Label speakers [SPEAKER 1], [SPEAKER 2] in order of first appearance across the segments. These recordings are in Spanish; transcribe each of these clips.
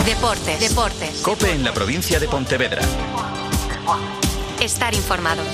[SPEAKER 1] Deportes.
[SPEAKER 2] COPE en la provincia de Pontevedra.
[SPEAKER 1] Estar informado.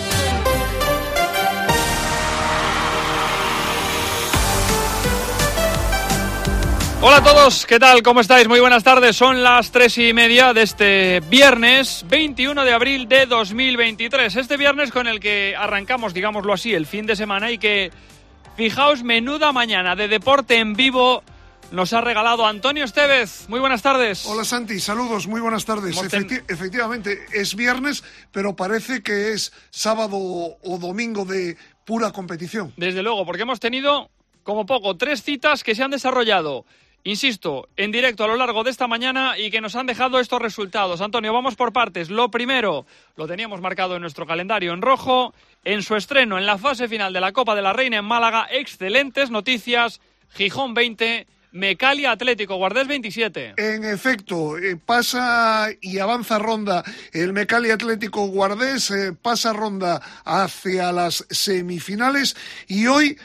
[SPEAKER 3] Hola a todos, ¿qué tal? ¿Cómo estáis? Muy buenas tardes, son las 3:30 de este viernes 21 de abril de 2023. Este viernes con el que arrancamos, digámoslo así, el fin de semana y que, fijaos, menuda mañana de deporte en vivo nos ha regalado Antonio Estevez. Muy buenas tardes.
[SPEAKER 4] Hola Santi, saludos, muy buenas tardes. Efectivamente, es viernes, pero parece que es sábado o domingo de pura competición.
[SPEAKER 3] Desde luego, porque hemos tenido, como poco, 3 citas que se han desarrollado, insisto, en directo a lo largo de esta mañana y que nos han dejado estos resultados. Antonio, vamos por partes. Lo primero, lo teníamos marcado en nuestro calendario en rojo, en su estreno en la fase final de la Copa de la Reina en Málaga, excelentes noticias, Gijón 20, Mecalia Atlético Guardés 27.
[SPEAKER 4] En efecto, pasa y avanza ronda el Mecalia Atlético Guardés, pasa ronda hacia las semifinales y hoy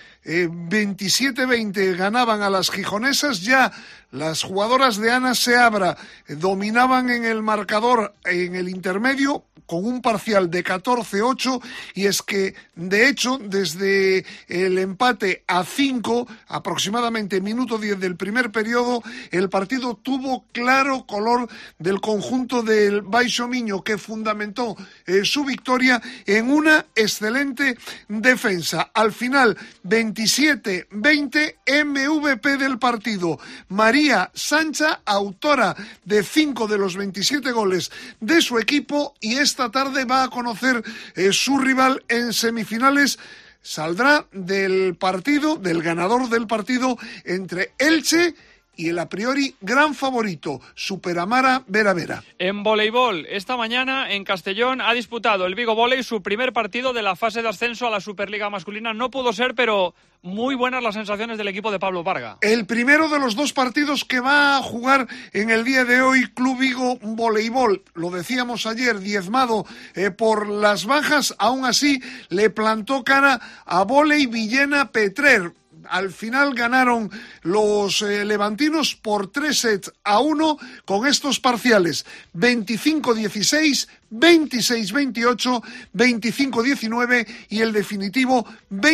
[SPEAKER 4] 27-20 ganaban a las gijonesas. Ya las jugadoras de Ana Seabra dominaban en el marcador en el intermedio con un parcial de 14-8, y es que, de hecho, desde el empate a 5, aproximadamente minuto 10 del primer periodo, el partido tuvo claro color del conjunto del Baixo Miño, que fundamentó su victoria en una excelente defensa. Al final, 27-20, MVP del partido, María Sancha, autora de 5 de los 27 goles de su equipo, y esta tarde va a conocer su rival en semifinales. Saldrá del partido, del ganador del partido entre Elche y el a priori gran favorito, Superamara Vera Vera.
[SPEAKER 3] En voleibol, esta mañana en Castellón ha disputado el Vigo Voley su primer partido de la fase de ascenso a la Superliga masculina. No pudo ser, pero muy buenas las sensaciones del equipo de Pablo Parga.
[SPEAKER 4] El primero de los 2 partidos que va a jugar en el día de hoy Club Vigo Voleibol. Lo decíamos ayer, diezmado por las bajas, aún así le plantó cara a Voley Villena Petrer. Al final ganaron los levantinos por 3-1 con estos parciales: 25-16, 26-28, 25-19 y el definitivo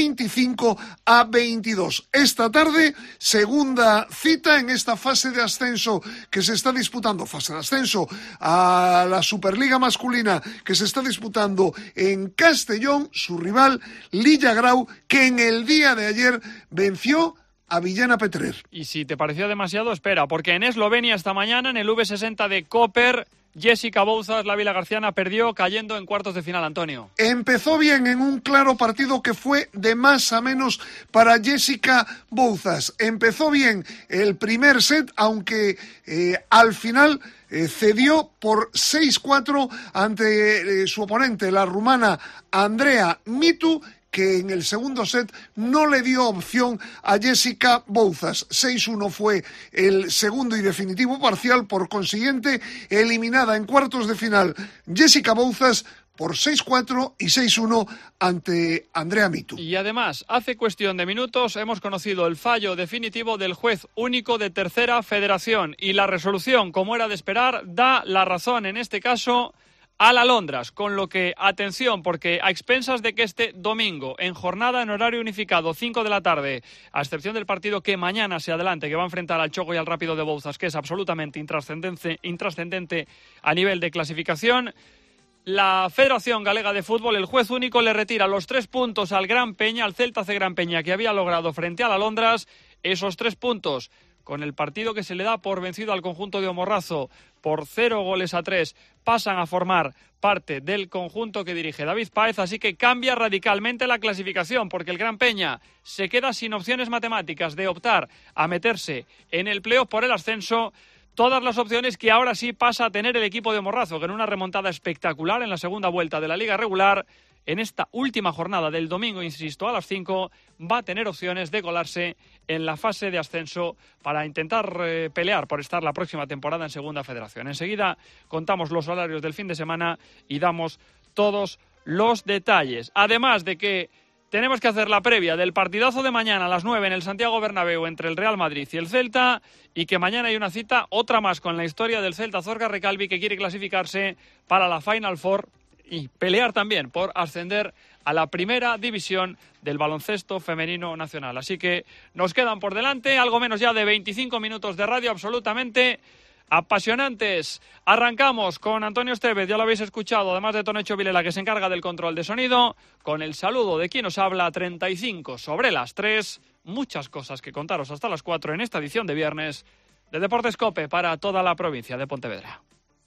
[SPEAKER 4] 25-22. Esta tarde, segunda cita en esta fase de ascenso que se está disputando, fase de ascenso a la Superliga masculina que se está disputando en Castellón, su rival Lilla Grau, que en el día de ayer venció a Villena Petrer.
[SPEAKER 3] Y si te pareció demasiado, espera, porque en Eslovenia esta mañana, en el V60 de Koper, Jessica Bouzas, la vilagarciana, perdió cayendo en cuartos de final, Antonio.
[SPEAKER 4] Empezó bien en un claro partido que fue de más a menos para Jessica Bouzas. Empezó bien el primer set, aunque al final cedió por 6-4 ante su oponente, la rumana Andrea Mitu, que en el segundo set no le dio opción a Jessica Bouzas. 6-1 fue el segundo y definitivo parcial, por consiguiente, eliminada en cuartos de final Jessica Bouzas por 6-4 y 6-1 ante Andrea Mitu.
[SPEAKER 3] Y además, hace cuestión de minutos hemos conocido el fallo definitivo del juez único de Tercera Federación, y la resolución, como era de esperar, da la razón en este caso al Alondras, con lo que, atención, porque a expensas de que este domingo, en jornada en horario unificado, 5 de la tarde, a excepción del partido que mañana se adelante, que va a enfrentar al Choco y al Rápido de Bouzas, que es absolutamente intrascendente a nivel de clasificación, la Federación Galega de Fútbol, el juez único, le retira los 3 puntos al Gran Peña, al Celta C Gran Peña, que había logrado frente al Alondras. Esos 3 puntos, con el partido que se le da por vencido al conjunto de Omorrazo por 0-3, pasan a formar parte del conjunto que dirige David Páez, así que cambia radicalmente la clasificación, porque el Gran Peña se queda sin opciones matemáticas de optar a meterse en el playoff por el ascenso. Todas las opciones que ahora sí pasa a tener el equipo de Morrazo, que en una remontada espectacular en la segunda vuelta de la Liga regular, en esta última jornada del domingo, insisto, a las 5, va a tener opciones de colarse en la fase de ascenso para intentar pelear por estar la próxima temporada en Segunda Federación. Enseguida contamos los horarios del fin de semana y damos todos los detalles. Además de que tenemos que hacer la previa del partidazo de mañana a las 9 en el Santiago Bernabéu entre el Real Madrid y el Celta, y que mañana hay una cita, otra más con la historia del Celta Zorca Recalvi, que quiere clasificarse para la Final Four y pelear también por ascender a la primera división del baloncesto femenino nacional. Así que nos quedan por delante algo menos ya de 25 minutos de radio absolutamente apasionantes. Arrancamos con Antonio Estevez, ya lo habéis escuchado, además de Tonecho Vilela, que se encarga del control de sonido, con el saludo de quien os habla, 35 sobre las 3. Muchas cosas que contaros hasta las 4 en esta edición de viernes de Deportes COPE para toda la provincia de Pontevedra.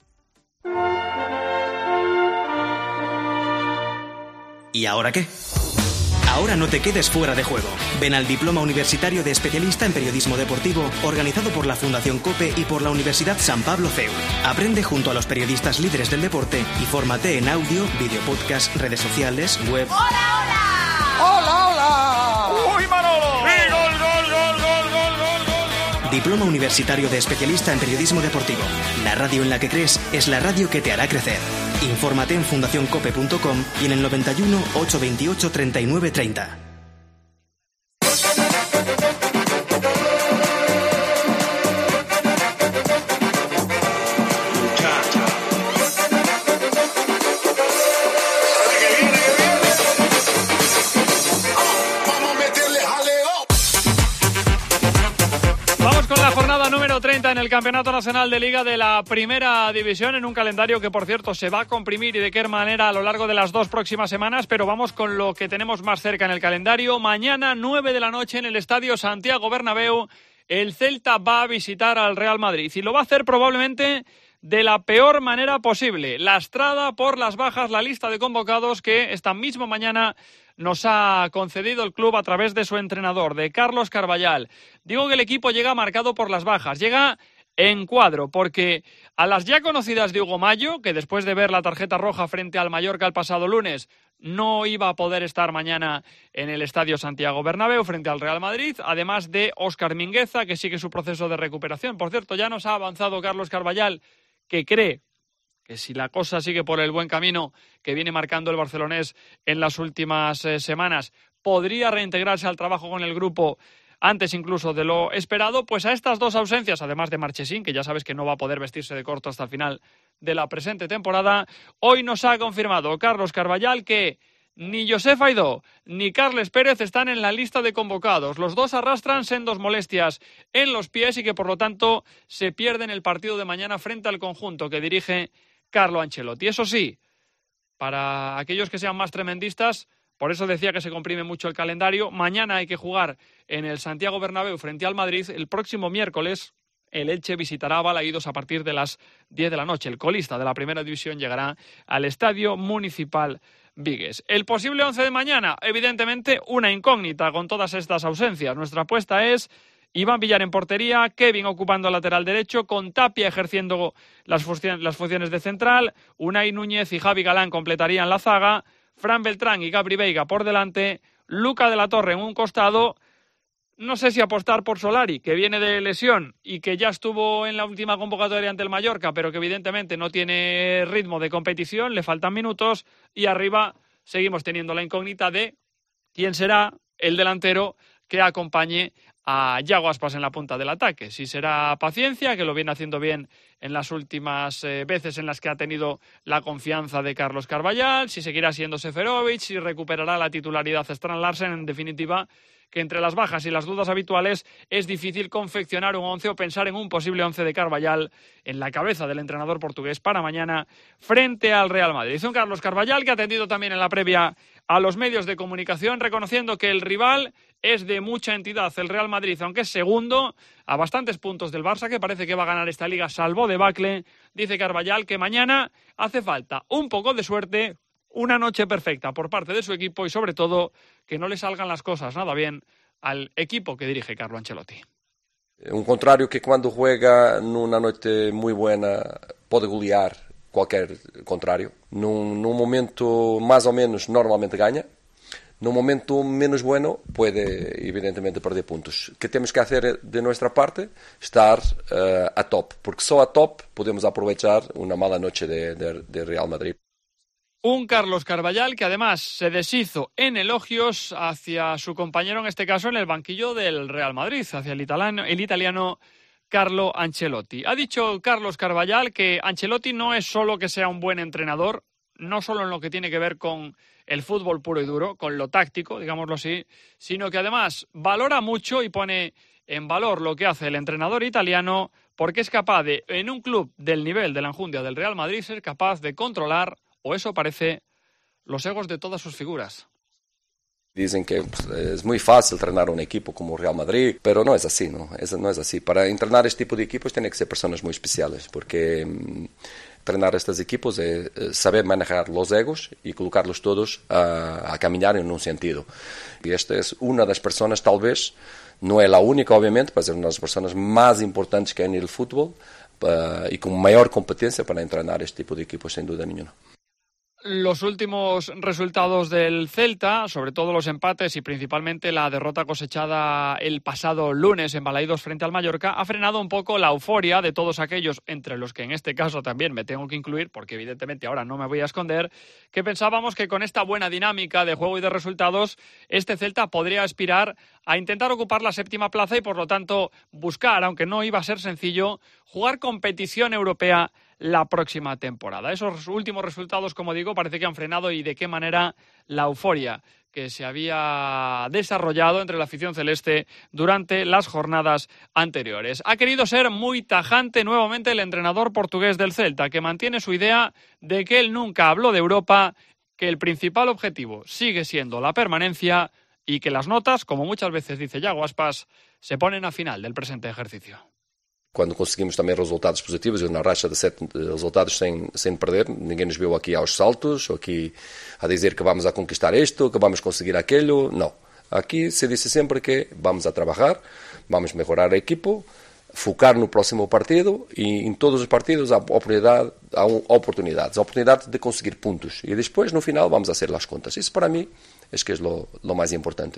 [SPEAKER 1] ¿Y ahora qué? Ahora no te quedes fuera de juego. Ven al Diploma Universitario de Especialista en Periodismo Deportivo, organizado por la Fundación COPE y por la Universidad San Pablo CEU. Aprende junto a los periodistas líderes del deporte y fórmate en audio, video podcast, redes sociales, web...
[SPEAKER 5] ¡Hola, hola! ¡Hola, hola!
[SPEAKER 3] ¡Uy, Manolo!
[SPEAKER 5] ¡Y gol, gol, gol, gol, gol, gol, gol!
[SPEAKER 1] Diploma Universitario de Especialista en Periodismo Deportivo. La radio en la que crees es la radio que te hará crecer. Infórmate en fundacioncope.com y en el 91 828 39 30.
[SPEAKER 3] Número 30 en el Campeonato Nacional de Liga de la Primera División, en un calendario que, por cierto, se va a comprimir y de qué manera a lo largo de las 2 próximas semanas, pero vamos con lo que tenemos más cerca en el calendario. Mañana, 9 de la noche, en el Estadio Santiago Bernabéu, el Celta va a visitar al Real Madrid y lo va a hacer probablemente de la peor manera posible, lastrada por las bajas la lista de convocados que esta misma mañana nos ha concedido el club a través de su entrenador, de Carlos Carballal. Digo que el equipo llega marcado por las bajas, llega en cuadro, porque a las ya conocidas de Hugo Mayo, que después de ver la tarjeta roja frente al Mallorca el pasado lunes, no iba a poder estar mañana en el Estadio Santiago Bernabéu frente al Real Madrid, además de Óscar Mingueza, que sigue su proceso de recuperación. Por cierto, ya nos ha avanzado Carlos Carballal, que cree que si la cosa sigue por el buen camino que viene marcando el barcelonés en las últimas semanas, podría reintegrarse al trabajo con el grupo antes incluso de lo esperado. Pues a estas 2 ausencias, además de Marchesín, que ya sabes que no va a poder vestirse de corto hasta el final de la presente temporada, hoy nos ha confirmado Carlos Carballal que ni Josef Aidó ni Carles Pérez están en la lista de convocados. Los dos arrastran sendos molestias en los pies y que por lo tanto se pierden el partido de mañana frente al conjunto que dirige Carlo Ancelotti. Eso sí, para aquellos que sean más tremendistas, por eso decía que se comprime mucho el calendario, mañana hay que jugar en el Santiago Bernabéu frente al Madrid. El próximo miércoles el Elche visitará a Balaídos a partir de las 10 de la noche. El colista de la Primera División llegará al Estadio Municipal Vigues. El posible 11 de mañana, evidentemente una incógnita con todas estas ausencias. Nuestra apuesta es Iván Villar en portería, Kevin ocupando el lateral derecho, con Tapia ejerciendo las funciones de central, Unai Núñez y Javi Galán completarían la zaga, Fran Beltrán y Gabri Veiga por delante, Luca de la Torre en un costado. No sé si apostar por Solari, que viene de lesión y que ya estuvo en la última convocatoria ante el Mallorca, pero que evidentemente no tiene ritmo de competición, le faltan minutos, y arriba seguimos teniendo la incógnita de quién será el delantero que acompañe a Yago Aspas en la punta del ataque. Si será Paciencia, que lo viene haciendo bien en las últimas veces en las que ha tenido la confianza de Carlos Carballal, si seguirá siendo Seferovic, si recuperará la titularidad Strand Larsen. En definitiva, que entre las bajas y las dudas habituales es difícil confeccionar un 11 o pensar en un posible 11 de Carballal en la cabeza del entrenador portugués para mañana frente al Real Madrid. Un Carlos Carballal que ha atendido también en la previa a los medios de comunicación, reconociendo que el rival es de mucha entidad, el Real Madrid, aunque es segundo a bastantes puntos del Barça, que parece que va a ganar esta liga salvo debacle. Dice Carballal que mañana hace falta un poco de suerte, una noche perfecta por parte de su equipo y sobre todo que no le salgan las cosas nada bien al equipo que dirige Carlo Ancelotti.
[SPEAKER 6] Un contrario que cuando juega numa noite muy buena pode golear qualquer contrario. Num momento más o menos normalmente ganha. Num momento menos bueno puede evidentemente perder puntos. O que temos que hacer de nuestra parte estar a top, porque só a top podemos aprovechar uma mala noche de Real Madrid.
[SPEAKER 3] Un Carlos Carvajal que además se deshizo en elogios hacia su compañero, en este caso en el banquillo del Real Madrid, hacia el italiano Carlo Ancelotti. Ha dicho Carlos Carvajal que Ancelotti no es solo que sea un buen entrenador, no solo en lo que tiene que ver con el fútbol puro y duro, con lo táctico, digámoslo así, sino que además valora mucho y pone en valor lo que hace el entrenador italiano, porque es capaz de, en un club del nivel de la enjundia del Real Madrid, ser capaz de controlar, o eso parece, los egos de todas sus figuras.
[SPEAKER 6] Dicen que es muy fácil entrenar un equipo como Real Madrid, pero no es así, ¿no? No es así. Para entrenar este tipo de equipos tienen que ser personas muy especiales, porque entrenar estos equipos es saber manejar los egos y colocarlos todos a caminar en un sentido. Y esta es una de las personas, tal vez, no es la única, obviamente, pero es una de las personas más importantes que hay en el fútbol y con mayor competencia para entrenar este tipo de equipos, sin duda ninguna.
[SPEAKER 3] Los últimos resultados del Celta, sobre todo los empates y principalmente la derrota cosechada el pasado lunes en Balaidos frente al Mallorca, ha frenado un poco la euforia de todos aquellos, entre los que en este caso también me tengo que incluir, porque evidentemente ahora no me voy a esconder, que pensábamos que con esta buena dinámica de juego y de resultados, este Celta podría aspirar a intentar ocupar la séptima plaza y por lo tanto buscar, aunque no iba a ser sencillo, jugar competición europea la próxima temporada. Esos últimos resultados, como digo, parece que han frenado y de qué manera la euforia que se había desarrollado entre la afición celeste durante las jornadas anteriores. Ha querido ser muy tajante nuevamente el entrenador portugués del Celta, que mantiene su idea de que él nunca habló de Europa, que el principal objetivo sigue siendo la permanencia y que las notas, como muchas veces dice Yago Aspas, se ponen a final del presente ejercicio.
[SPEAKER 6] Quando conseguimos também resultados positivos, na racha de 7 resultados sem perder, ninguém nos viu aqui aos saltos, aqui a dizer que vamos a conquistar isto, que vamos conseguir aquello, não. Aqui se disse sempre que vamos a trabalhar, vamos melhorar o equipo, focar no próximo partido e em todos os partidos há oportunidades de conseguir pontos. E depois, no final, vamos a hacer as contas. Isso para mim es que es lo más importante.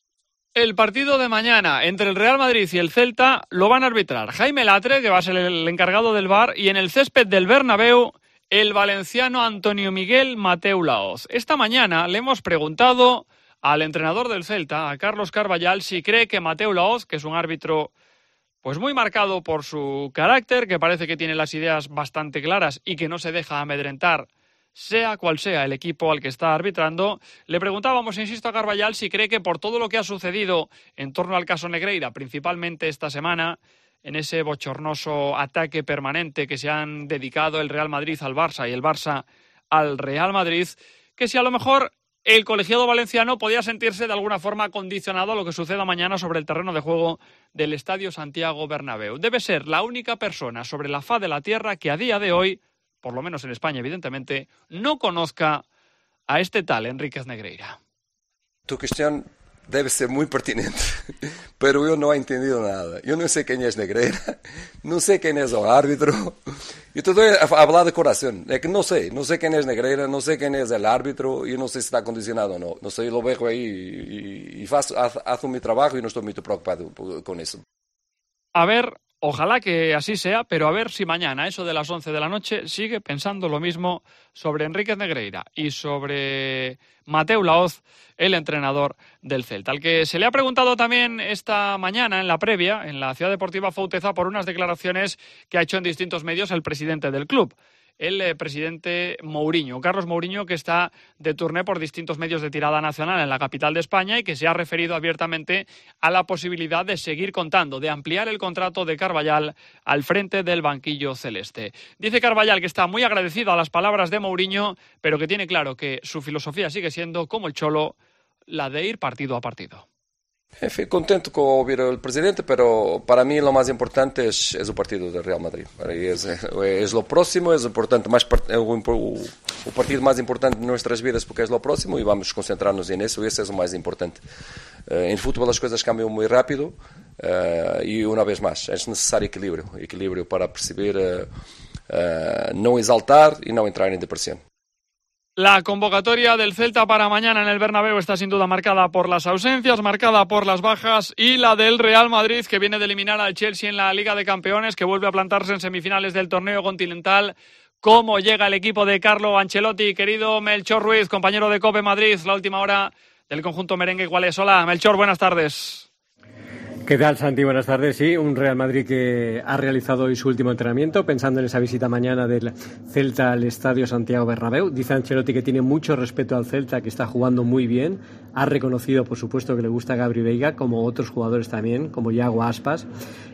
[SPEAKER 3] El partido de mañana entre el Real Madrid y el Celta lo van a arbitrar Jaime Latre, que va a ser el encargado del VAR, y en el césped del Bernabéu, el valenciano Antonio Miguel Mateu Laoz. Esta mañana le hemos preguntado al entrenador del Celta, a Carlos Carvajal, si cree que Mateu Laoz, que es un árbitro pues muy marcado por su carácter, que parece que tiene las ideas bastante claras y que no se deja amedrentar, sea cual sea el equipo al que está arbitrando, le preguntábamos, insisto, a Carvajal si cree que por todo lo que ha sucedido en torno al caso Negreira, principalmente esta semana, en ese bochornoso ataque permanente que se han dedicado el Real Madrid al Barça y el Barça al Real Madrid, que si a lo mejor el colegiado valenciano podía sentirse de alguna forma condicionado a lo que suceda mañana sobre el terreno de juego del Estadio Santiago Bernabéu. Debe ser la única persona sobre la faz de la tierra que a día de hoy, por lo menos en España, evidentemente, no conozca a este tal Enríquez Negreira.
[SPEAKER 6] Tu cuestión debe ser muy pertinente, pero yo no he entendido nada. Yo no sé quién es Negreira, no sé quién es el árbitro. Yo te doy a hablar de corazón. Es que no sé quién es Negreira, no sé quién es el árbitro, yo no sé si está condicionado o no. No sé, lo veo ahí y hago mi trabajo y no estoy muy preocupado con eso.
[SPEAKER 3] A ver, ojalá que así sea, pero a ver si mañana, eso de las 11 de la noche, sigue pensando lo mismo sobre Enríquez Negreira y sobre Mateu Laoz, el entrenador del Celta, al que se le ha preguntado también esta mañana en la previa, en la Ciudad Deportiva Fauteza, por unas declaraciones que ha hecho en distintos medios el presidente del club. El presidente Mourinho, Carlos Mourinho, que está de turné por distintos medios de tirada nacional en la capital de España y que se ha referido abiertamente a la posibilidad de seguir contando, de ampliar el contrato de Carvajal al frente del banquillo celeste. Dice Carvajal que está muy agradecido a las palabras de Mourinho, pero que tiene claro que su filosofía sigue siendo, como el Cholo, la de ir partido a partido.
[SPEAKER 6] Estoy contento con oír al presidente, pero para mí lo más importante es el partido del Real Madrid. Es lo próximo, es importante, el partido más importante de nuestras vidas porque es lo próximo y vamos a concentrarnos en eso y eso es lo más importante. En fútbol las cosas cambian muy rápido y una vez más es necesario equilibrio para percibir, no exaltar y no entrar en depresión.
[SPEAKER 3] La convocatoria del Celta para mañana en el Bernabéu está sin duda marcada por las ausencias, marcada por las bajas, y la del Real Madrid, que viene de eliminar al Chelsea en la Liga de Campeones, que vuelve a plantarse en semifinales del torneo continental cómo llega el equipo de Carlo Ancelotti. Querido Melchor Ruiz, compañero de COPE Madrid, la última hora del conjunto merengue. ¿Cuál es? Hola, Melchor, buenas tardes.
[SPEAKER 7] ¿Qué tal, Santi? Buenas tardes. Sí, un Real Madrid que ha realizado hoy su último entrenamiento, pensando en esa visita mañana del Celta al Estadio Santiago Bernabéu. Dice Ancelotti que tiene mucho respeto al Celta, que está jugando muy bien. Ha reconocido, por supuesto, que le gusta Gabri Veiga, como otros jugadores también, como Iago Aspas.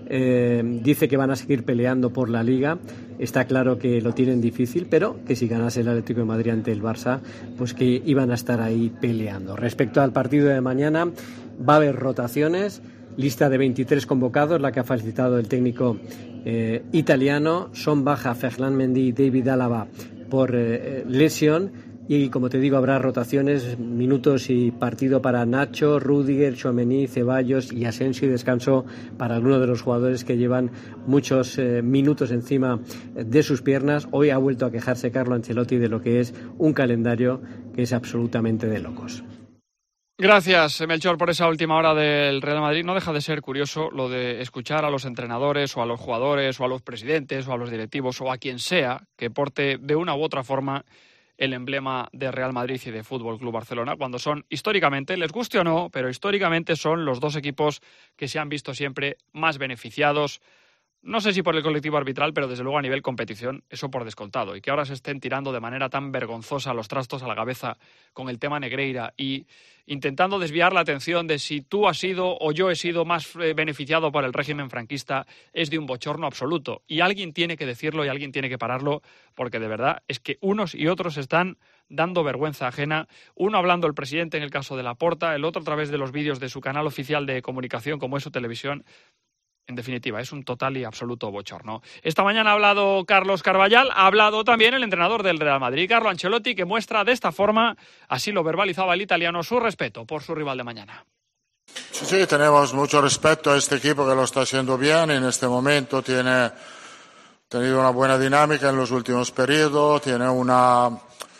[SPEAKER 7] Dice que van a seguir peleando por la Liga. Está claro que lo tienen difícil, pero que si ganase el Atlético de Madrid ante el Barça, pues que iban a estar ahí peleando. Respecto al partido de mañana, va a haber rotaciones. Lista de 23 convocados, la que ha facilitado el técnico italiano. Son baja Ferland Mendy y David Álava por lesión. Y como te digo, habrá rotaciones, minutos y partido para Nacho, Rüdiger, Tchouaméni, Ceballos y Asensio, y descanso para algunos de los jugadores que llevan muchos minutos encima de sus piernas. Hoy ha vuelto a quejarse Carlo Ancelotti de lo que es un calendario que es absolutamente de locos.
[SPEAKER 3] Gracias, Melchor, por esa última hora del Real Madrid. No deja de ser curioso lo de escuchar a los entrenadores o a los jugadores o a los presidentes o a los directivos o a quien sea que porte de una u otra forma el emblema de Real Madrid y de Fútbol Club Barcelona, cuando son históricamente, les guste o no, pero históricamente son los dos equipos que se han visto siempre más beneficiados. No sé si por el colectivo arbitral, pero desde luego a nivel competición, eso por descontado. Y que ahora se estén tirando de manera tan vergonzosa los trastos a la cabeza con el tema Negreira y intentando desviar la atención de si tú has sido o yo he sido más beneficiado por el régimen franquista, es de un bochorno absoluto. Y alguien tiene que decirlo y alguien tiene que pararlo, porque de verdad es que unos y otros están dando vergüenza ajena. Uno hablando el presidente en el caso de Laporta, el otro a través de los vídeos de su canal oficial de comunicación, como es su televisión. En definitiva, es un total y absoluto bochorno. Esta mañana ha hablado Carlos Carballal, ha hablado también el entrenador del Real Madrid, Carlo Ancelotti, que muestra de esta forma, así lo verbalizaba el italiano, su respeto por su rival de mañana.
[SPEAKER 8] Sí, tenemos mucho respeto a este equipo que lo está haciendo bien. En este momento tiene tenido una buena dinámica en los últimos periodos, tiene una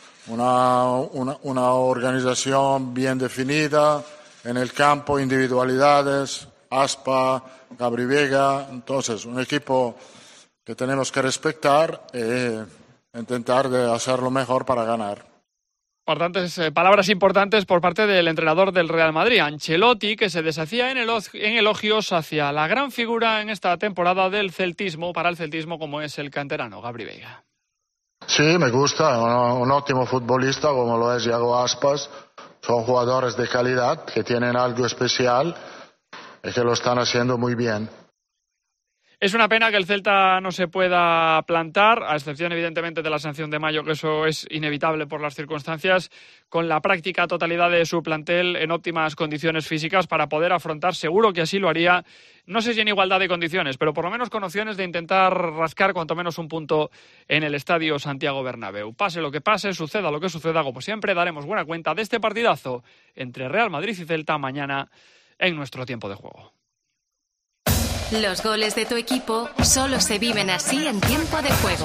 [SPEAKER 8] organización bien definida en el campo, individualidades, Aspa, Gabri Veiga. Entonces, un equipo que tenemos que respetar e intentar de hacerlo mejor para ganar.
[SPEAKER 3] Palabras importantes por parte del entrenador del Real Madrid, Ancelotti, que se deshacía en elogios hacia la gran figura en esta temporada del celtismo, para el celtismo, como es el canterano Gabri Veiga.
[SPEAKER 8] Sí, me gusta, un ótimo futbolista como lo es Iago Aspas. Son jugadores de calidad que tienen algo especial y que lo están haciendo muy bien.
[SPEAKER 3] Es una pena que el Celta no se pueda plantar, a excepción evidentemente de la sanción de mayo, que eso es inevitable por las circunstancias, con la práctica totalidad de su plantel en óptimas condiciones físicas para poder afrontar, seguro que así lo haría, no sé si en igualdad de condiciones, pero por lo menos con opciones de intentar rascar cuanto menos un punto en el Estadio Santiago Bernabéu. Pase lo que pase, suceda lo que suceda, como siempre daremos buena cuenta de este partidazo entre Real Madrid y Celta mañana en nuestro tiempo de juego.
[SPEAKER 9] Los goles de tu equipo solo se viven así en tiempo de juego.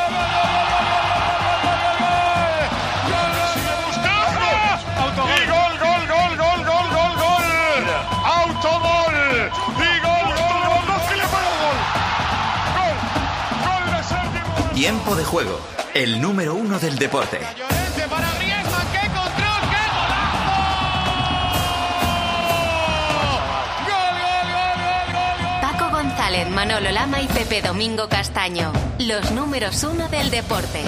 [SPEAKER 5] Y gol, gol, gol, gol, gol, gol, gol. Autogol. Y gol, gol, gol. No se le para el gol. Gol de Sergio.
[SPEAKER 2] Tiempo de juego. El número 1 del deporte.
[SPEAKER 9] Manolo Lama y Pepe Domingo Castaño, los números 1 del deporte.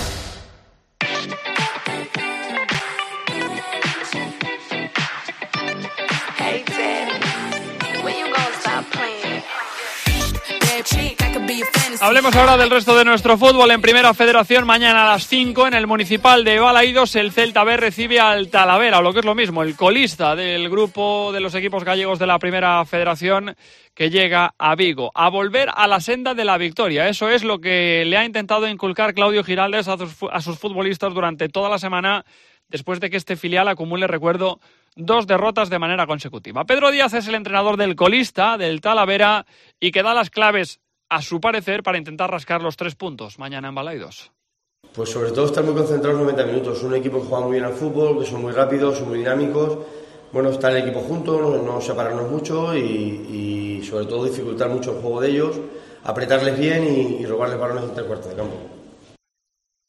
[SPEAKER 3] Hablemos ahora del resto de nuestro fútbol. En Primera Federación, mañana a las 5 en el Municipal de Balaídos, el Celta B recibe al Talavera, o lo que es lo mismo, el colista del grupo de los equipos gallegos de la Primera Federación, que llega a Vigo, a volver a la senda de la victoria. Eso es lo que le ha intentado inculcar Claudio Giraldez a sus futbolistas durante toda la semana, después de que este filial acumule, recuerdo, 2 derrotas de manera consecutiva. Pedro Díaz es el entrenador del colista, del Talavera, y que da las claves, a su parecer, para intentar rascar los 3 puntos mañana en Balaidos.
[SPEAKER 10] Pues sobre todo estar muy concentrados 90 minutos. Un equipo que juega muy bien al fútbol, que son muy rápidos, son muy dinámicos. Bueno, estar el equipo juntos, no separarnos mucho y sobre todo dificultar mucho el juego de ellos, apretarles bien y robarles balones entre el cuarto de campo.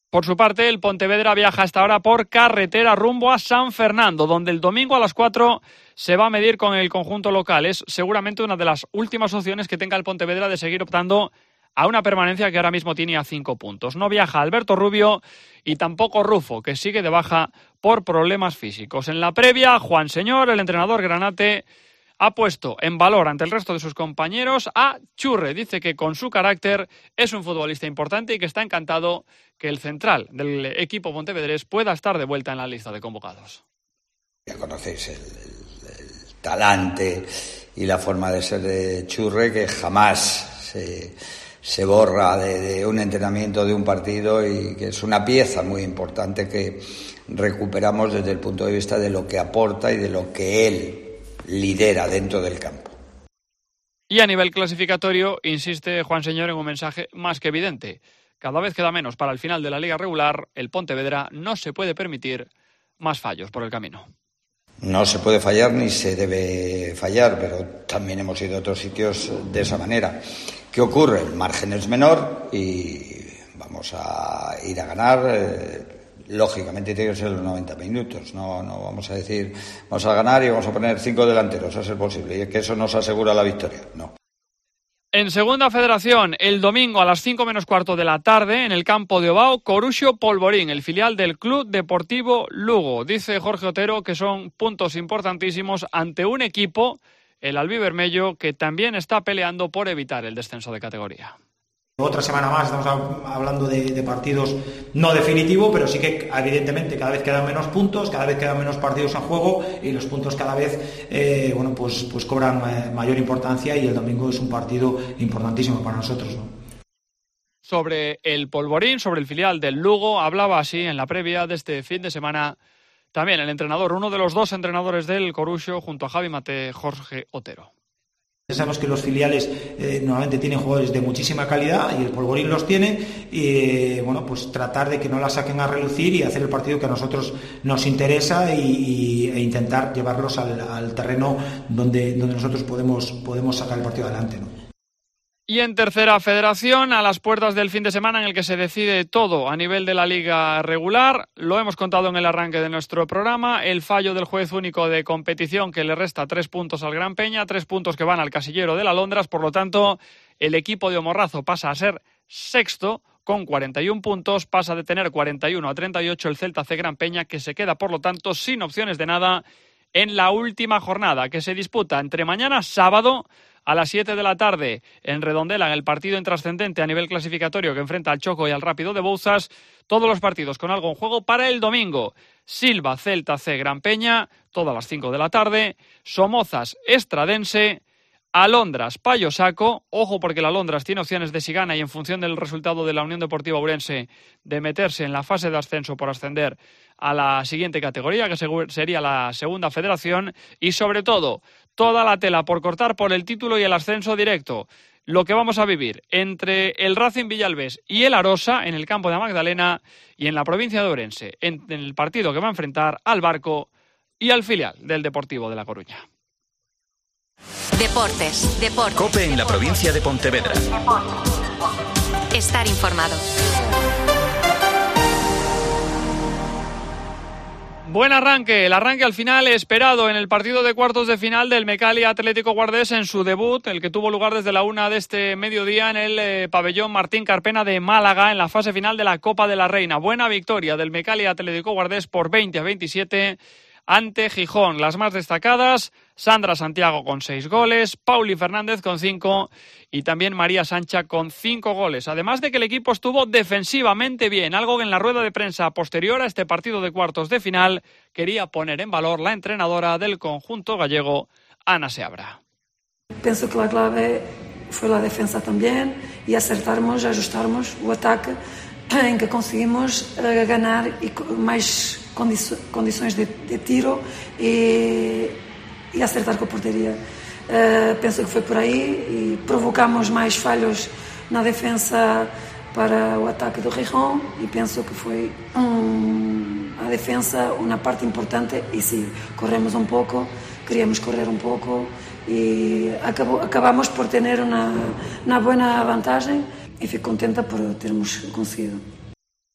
[SPEAKER 3] Por su parte, el Pontevedra viaja hasta ahora por carretera rumbo a San Fernando, donde el domingo a las 4 se va a medir con el conjunto local. Es seguramente una de las últimas opciones que tenga el Pontevedra de seguir optando a una permanencia que ahora mismo tiene a 5 puntos. No viaja Alberto Rubio y tampoco Rufo, que sigue de baja por problemas físicos. En la previa, Juan Señor, el entrenador granate, ha puesto en valor ante el resto de sus compañeros a Churre. Dice que con su carácter es un futbolista importante y que está encantado que el central del equipo pontevedrés pueda estar de vuelta en la lista de convocados.
[SPEAKER 11] Ya conocéis el talante y la forma de ser de Churre, que jamás se borra de un entrenamiento, de un partido, y que es una pieza muy importante que recuperamos desde el punto de vista de lo que aporta y de lo que él lidera dentro del campo.
[SPEAKER 3] Y a nivel clasificatorio, insiste Juan Señor en un mensaje más que evidente. Cada vez queda menos para el final de la liga regular. El Pontevedra no se puede permitir más fallos por el camino.
[SPEAKER 11] No se puede fallar ni se debe fallar, pero también hemos ido a otros sitios de esa manera. ¿Qué ocurre? El margen es menor y vamos a ir a ganar. Lógicamente tiene que ser los 90 minutos, no vamos a decir vamos a ganar y vamos a poner 5 delanteros a ser posible, y es que eso nos asegura la victoria, no.
[SPEAKER 3] En segunda federación, el domingo a las 5 menos cuarto de la tarde, en el campo de Ovao, Corusio Polvorín, el filial del Club Deportivo Lugo. Dice Jorge Otero que son puntos importantísimos ante un equipo, el albivermello, que también está peleando por evitar el descenso de categoría.
[SPEAKER 12] Otra semana más, estamos hablando de partidos no definitivos, pero sí que evidentemente cada vez quedan menos puntos, cada vez quedan menos partidos en juego y los puntos cada vez pues cobran mayor importancia, y el domingo es un partido importantísimo para nosotros, ¿no?
[SPEAKER 3] Sobre el Polvorín, sobre el filial del Lugo, hablaba así en la previa de este fin de semana también el entrenador, uno de los dos entrenadores del Corusio, junto a Javi Mate, Jorge Otero.
[SPEAKER 12] Sabemos que los filiales normalmente tienen jugadores de muchísima calidad y el Polvorín los tiene, y pues tratar de que no la saquen a relucir y hacer el partido que a nosotros nos interesa e intentar llevarlos al terreno donde nosotros podemos sacar el partido adelante, ¿no?
[SPEAKER 3] Y en tercera federación, a las puertas del fin de semana en el que se decide todo a nivel de la liga regular, lo hemos contado en el arranque de nuestro programa, el fallo del juez único de competición que le resta 3 puntos al Gran Peña, 3 puntos que van al casillero del Alondras, por lo tanto, el equipo de Omorrazo pasa a ser sexto con 41 puntos, pasa de tener 41 a 38 el Celta C Gran Peña, que se queda, por lo tanto, sin opciones de nada en la última jornada, que se disputa entre mañana sábado a las 7 de la tarde en Redondela, en el partido intrascendente a nivel clasificatorio que enfrenta al Choco y al Rápido de Bouzas. Todos los partidos con algo en juego para el domingo. Silva, Celta C, Gran Peña, todas las 5 de la tarde. Somozas, Estradense. Alondras, Payo Saco. Ojo, porque el Alondras tiene opciones de, si gana y en función del resultado de la Unión Deportiva Ourense, de meterse en la fase de ascenso por ascender a la siguiente categoría, que sería la segunda federación. Y sobre todo, toda la tela por cortar por el título y el ascenso directo. Lo que vamos a vivir entre el Racing Villalbés y el Arosa en el campo de Magdalena, y en la provincia de Ourense, en el partido que va a enfrentar al Barco y al filial del Deportivo de La Coruña.
[SPEAKER 9] Deportes.
[SPEAKER 2] COPE en la provincia de Pontevedra.
[SPEAKER 9] Estar informado.
[SPEAKER 3] Buen arranque, el arranque al final esperado en el partido de cuartos de final del Mecalia Atlético Guardés en su debut, el que tuvo lugar desde la 1 de este mediodía en el pabellón Martín Carpena de Málaga, en la fase final de la Copa de la Reina. Buena victoria del Mecalia Atlético Guardés por 20-27 ante Gijón. Las más destacadas, Sandra Santiago con 6 goles, Pauli Fernández con 5 y también María Sancha con 5 goles. Además de que el equipo estuvo defensivamente bien, algo que en la rueda de prensa posterior a este partido de cuartos de final quería poner en valor la entrenadora del conjunto gallego, Ana Seabra.
[SPEAKER 13] Penso que la clave fue la defensa también y acertarmos, ajustarmos o ataque en que conseguimos ganar y más condições de tiro e acertar com a porteria. Penso que foi por aí e provocamos mais falhos na defensa para o ataque do Gijón e penso que foi a defensa uma parte importante e sim, corremos um pouco, queríamos correr um pouco e acabamos por ter uma boa vantagem e fico contenta por termos conseguido.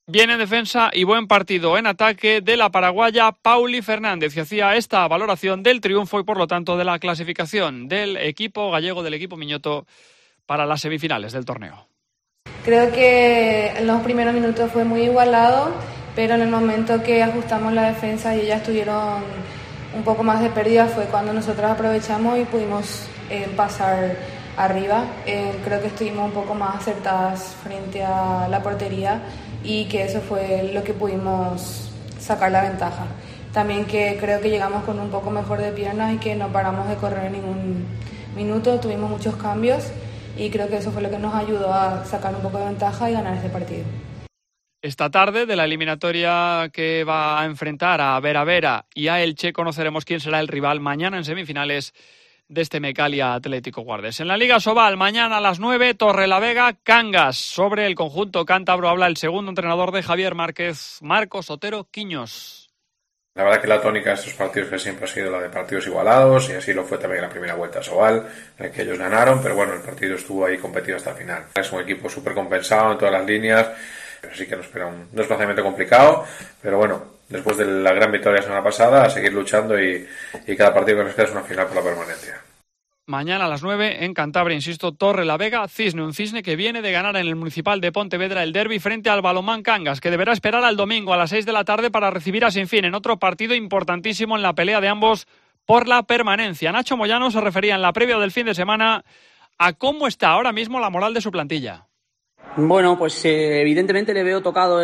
[SPEAKER 3] Bien en defensa y buen partido en ataque de la paraguaya Pauli Fernández, que hacía esta valoración del triunfo y por lo tanto de la clasificación del equipo gallego, del equipo miñoto, para las semifinales del torneo.
[SPEAKER 14] Creo que en los primeros minutos fue muy igualado, pero en el momento que ajustamos la defensa y ellas tuvieron un poco más de pérdida fue cuando nosotros aprovechamos y pudimos pasar arriba. Creo que estuvimos un poco más acertadas frente a la portería y que eso fue lo que pudimos sacar la ventaja. También que creo que llegamos con un poco mejor de piernas y que no paramos de correr ningún minuto, tuvimos muchos cambios y creo que eso fue lo que nos ayudó a sacar un poco de ventaja y ganar este partido.
[SPEAKER 3] Esta tarde, de la eliminatoria que va a enfrentar a Vera Vera y a Elche, conoceremos quién será el rival mañana en semifinales de este Mecalia Atlético Guardés. En la Liga Sobal, mañana a las 9, Torrelavega, Cangas. Sobre el conjunto cántabro habla el segundo entrenador de Javier Márquez, Marcos Otero Quiños.
[SPEAKER 15] La verdad que la tónica de estos partidos que siempre ha sido la de partidos igualados, y así lo fue también en la primera vuelta a Sobal, en el que ellos ganaron, pero bueno, el partido estuvo ahí competido hasta el final. Es un equipo súper compensado en todas las líneas, así que nos espera un desplazamiento complicado, pero bueno, después de la gran victoria la semana pasada, a seguir luchando y cada partido que nos queda es una final por la permanencia.
[SPEAKER 3] Mañana a las 9 en Cantabria, insisto, Torrelavega, Cisne, un Cisne que viene de ganar en el Municipal de Pontevedra el derbi frente al Balonmán Cangas, que deberá esperar al domingo a las 6 de la tarde para recibir a Sinfín en otro partido importantísimo en la pelea de ambos por la permanencia. Nacho Moyano se refería en la previa del fin de semana a cómo está ahora mismo la moral de su plantilla.
[SPEAKER 16] Bueno, pues evidentemente le veo tocado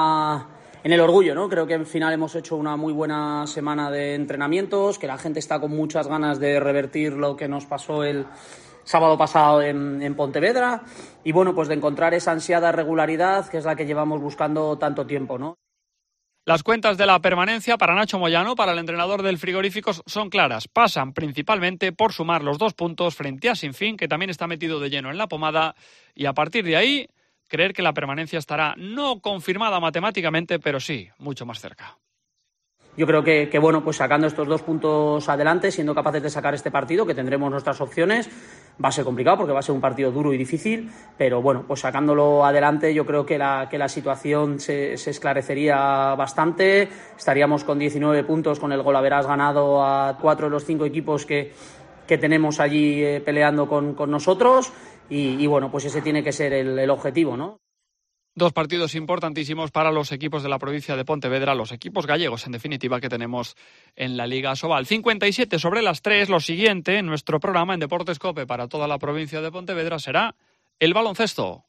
[SPEAKER 16] en el orgullo, ¿no? Creo que al final hemos hecho una muy buena semana de entrenamientos, que la gente está con muchas ganas de revertir lo que nos pasó el sábado pasado en Pontevedra y bueno, pues de encontrar esa ansiada regularidad que es la que llevamos buscando tanto tiempo, ¿no?
[SPEAKER 3] Las cuentas de la permanencia para Nacho Moyano, para el entrenador del Frigoríficos, son claras. Pasan principalmente por sumar los 2 puntos frente a Sinfín, que también está metido de lleno en la pomada, y a partir de ahí creer que la permanencia estará no confirmada matemáticamente, pero sí mucho más cerca.
[SPEAKER 16] Yo creo que bueno, pues sacando estos 2 puntos adelante, siendo capaces de sacar este partido, que tendremos nuestras opciones, va a ser complicado porque va a ser un partido duro y difícil, pero bueno, pues sacándolo adelante yo creo que la situación se esclarecería bastante, estaríamos con 19 puntos con el golaveras ganado a 4 de los 5 equipos que tenemos allí peleando con nosotros y bueno, pues ese tiene que ser el objetivo, ¿no?
[SPEAKER 3] 2 partidos importantísimos para los equipos de la provincia de Pontevedra, los equipos gallegos, en definitiva, que tenemos en la Liga Sobal. 57 sobre las 3, lo siguiente en nuestro programa en Deportes COPE para toda la provincia de Pontevedra será el baloncesto.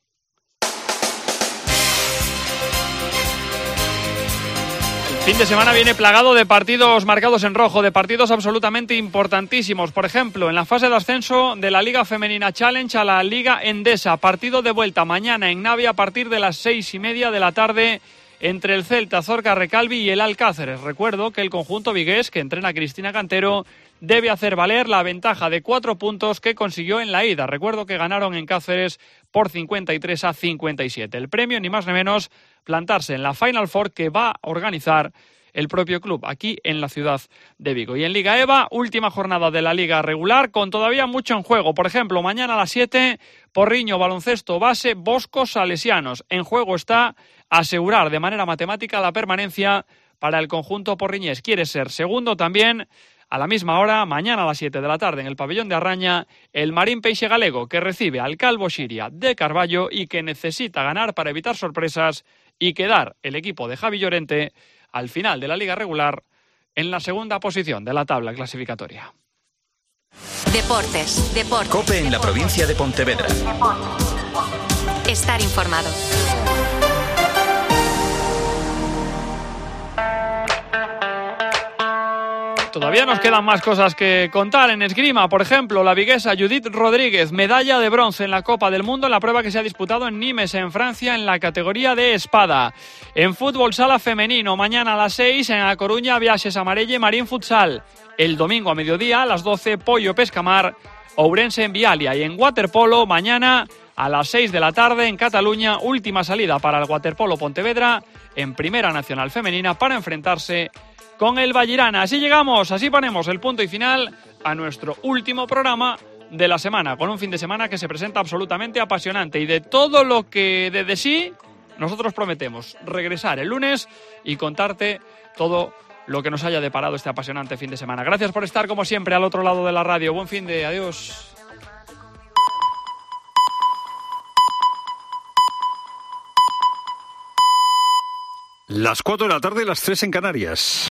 [SPEAKER 3] Fin de semana viene plagado de partidos marcados en rojo, de partidos absolutamente importantísimos. Por ejemplo, en la fase de ascenso de la Liga Femenina Challenge a la Liga Endesa. Partido de vuelta mañana en Navia a partir de las 6:30 de la tarde entre el Celta Zorca Recalvi y el Alcáceres. Recuerdo que el conjunto vigués, que entrena Cristina Cantero, debe hacer valer la ventaja de 4 puntos que consiguió en la ida. Recuerdo que ganaron en Cáceres por 53-57. El premio, ni más ni menos, plantarse en la Final Four que va a organizar el propio club aquí en la ciudad de Vigo. Y en Liga EVA, última jornada de la Liga regular con todavía mucho en juego. Por ejemplo, mañana a las 7, Porriño, baloncesto base, Boscos Salesianos. En juego está asegurar de manera matemática la permanencia para el conjunto porriñés. Quiere ser segundo también. A la misma hora, mañana a las 7 de la tarde en el pabellón de Arraña, el Marín Peixe Galego, que recibe al Calvo Xiria de Carballo y que necesita ganar para evitar sorpresas y quedar el equipo de Javi Llorente al final de la liga regular en la segunda posición de la tabla clasificatoria.
[SPEAKER 9] Deportes.
[SPEAKER 2] COPE en la provincia de Pontevedra.
[SPEAKER 9] Estar informado.
[SPEAKER 3] Todavía nos quedan más cosas que contar en esgrima. Por ejemplo, la viguesa Judith Rodríguez, medalla de bronce en la Copa del Mundo en la prueba que se ha disputado en Nimes, en Francia, en la categoría de espada. En fútbol sala femenino, mañana a las 6 en A Coruña, Viaxes Amarelle, Marín Futsal. El domingo a mediodía a las 12, Pollo Pescamar, Ourense en Vialia. Y en waterpolo, mañana a las 6 de la tarde en Cataluña, última salida para el waterpolo Pontevedra en Primera Nacional Femenina para enfrentarse con el Vallirana. Así llegamos, así ponemos el punto y final a nuestro último programa de la semana, con un fin de semana que se presenta absolutamente apasionante y de todo lo que de sí Nosotros prometemos regresar el lunes y contarte todo lo que nos haya deparado este apasionante fin de semana. Gracias por estar, como siempre, al otro lado de la radio. Buen fin de... Adiós.
[SPEAKER 17] Las 4 de la tarde, las 3 en Canarias.